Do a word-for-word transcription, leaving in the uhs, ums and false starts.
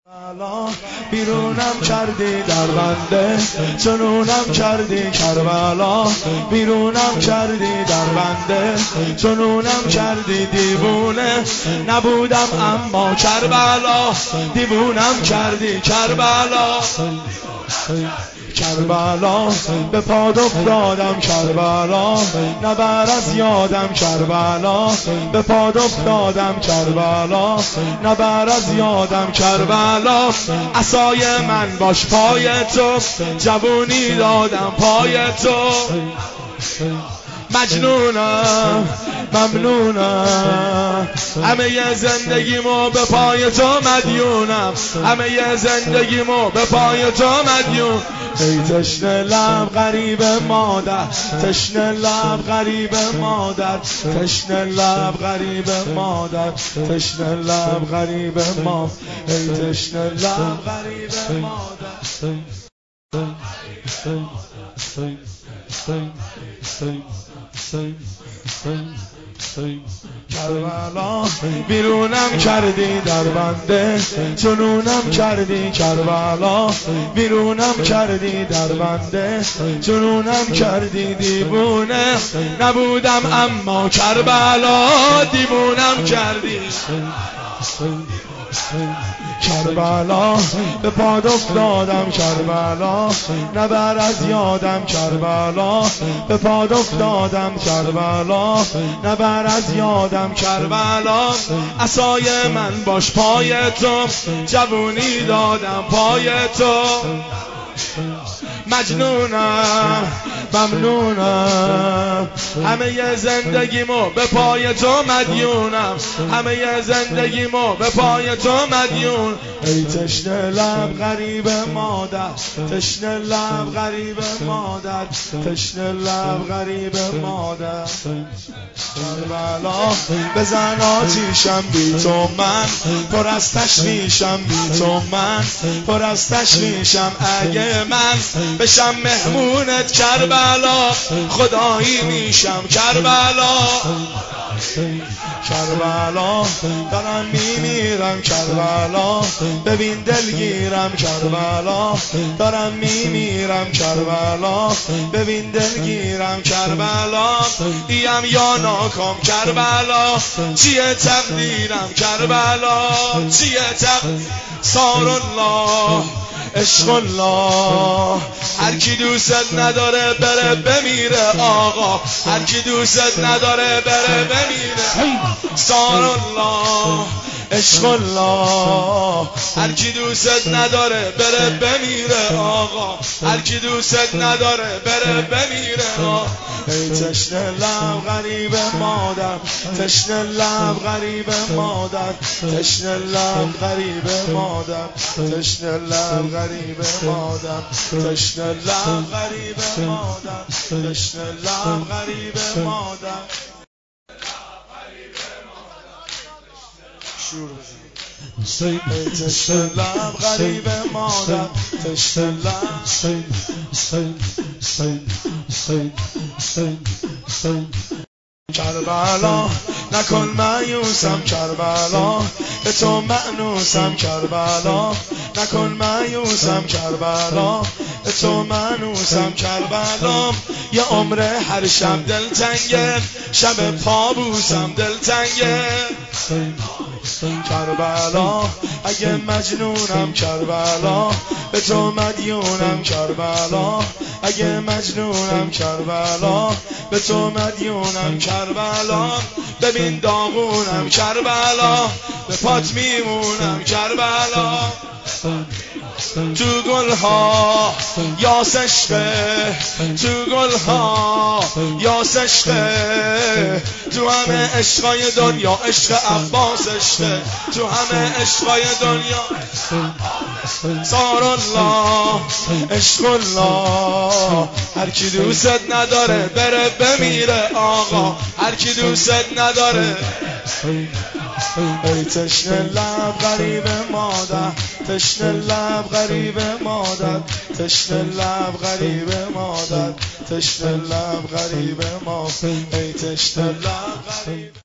کربلا بیرونم کردی در بنده، جنونم کردی کربلا بیرونم کردی در بنده، جنونم کردی دیوونه نبودم اما کربلا دیوونم کردی کربلا کربلا به پاد افتادم کربلا نبر از یادم کربلا به پاد افتادم کربلا نبر از یادم کربلا عصای من باش پای تو جوونی دادم پای تو مجنونم ممنونم همه ی زندگیمو به پای تو مدیونم همه ی زندگیمو به پای تو مدیون ای تشنه لب غریب مادر تشنه لب غریب مادر تشنه لب غریب مادر تشنه لب غریب ما ای تشنه لب غریب مادر کربلا بیرونم کردی در بنده، جنونم کردی کربلا بیرونم کردی در بنده، جنونم کردی دیوونه نبودم اما کربلا دیوونم کردی کربلا به پاد افتادم کربلا نبر از یادم کربلا به پاد افتادم کربلا نبر از یادم کربلا عصای من باش پای تو جوونی دادم پای تو مجنونم ممنونم همه ی زندگیمو به پای تو مدیونم همه ی زندگیمو به پای تو مدیون ای تشنه لب غریب مادر تشنه لب غریب مادر تشنه لب غریب مادر کربلا بزن آتیشم بی تو من پر از تشویشم بی تو من پر از تشویشم اگه من بشم مهمونت کربلا خدایی میشم کربلا کربلا دارم میمیرم کربلا ببین دلگیرم کربلا دارم میمیرم کربلا ببین دلگیرم کربلا ایم یا ناکام کربلا چیه تقدیرم کربلا چیه تقدیر سار الله عشق الله هر کی دوست نداره بره بمیره آقا هر کی دوست نداره بره بمیره سار الله عشق الله هر کی دوست نداره بره بمیره آقا هر کی دوست نداره بره بمیره آقا ای تشنه لب غریب مادر تشنه لب غریب مادر تشنه لب غریب مادر تشنه لب غریب مادر تشنه لب غریب مادر تشنه لب غریب مادر شور بزن تشنه لب غریب مادر تشنه لب کربلا نکن مایوسم کربلا به تو مانوسم کربلا نکن مایوسم کربلا به تو مانوسم کربلا یه عمر هر شب دلتنگه شب پابوسم دلتنگه کربلا اگه مجنونم کربلا به تو مدیونم کربلا اگه مجنونم کربلا به تو مدیونم کربلا ببین داغونم کربلا به پات میمونم کربلا تو گلها یاس عشقه تو گلها یاس عشقه تو همه عشقای دنیا عشق عباس عشقه تو همه عشقای دنیا سار الله عشق الله هر کی دوست نداره بره بمیره آقا هر کی دوست نداره ای تشنه لب غریب مادر تشنه لب غریب مادر تشنه لب غریب مادر تشنه لب غریب ما ای تشنه لب غریب